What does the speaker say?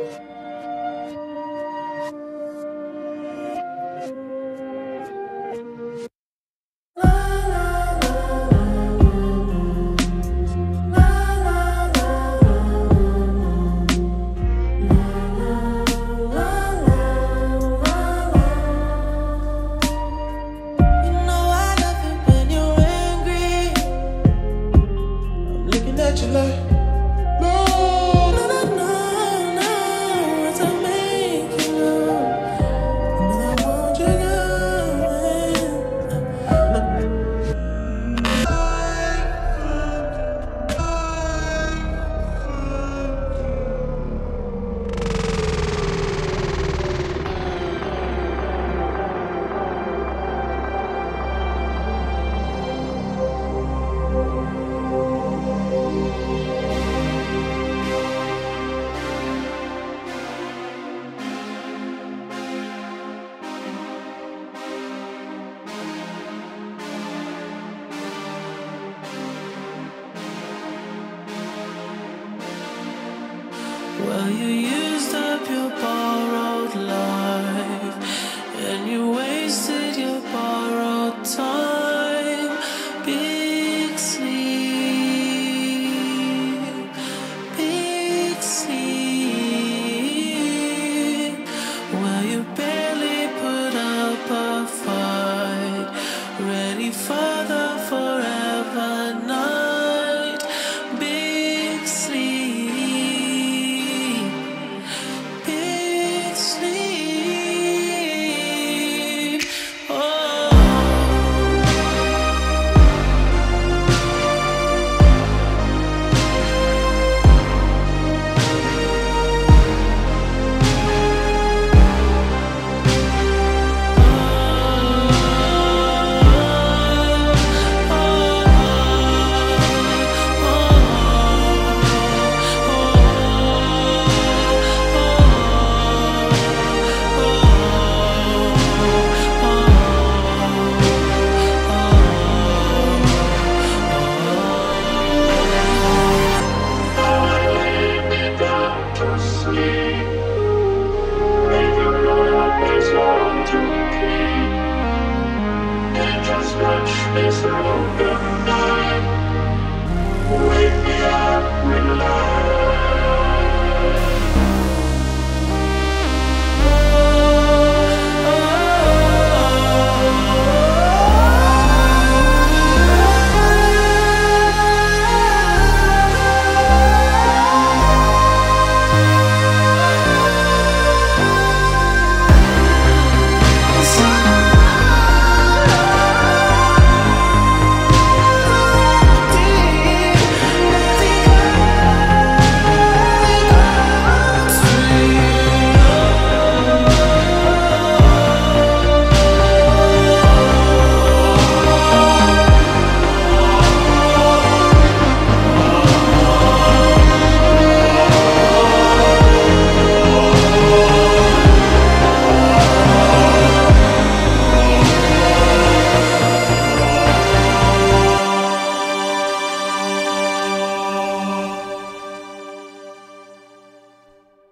Well, you used up your borrowed life, and you wasted your borrowed time. Big sleep, big sleep. Well, you barely put up a fight, ready for the forever night. Big sleep. This open night, wake me up with light.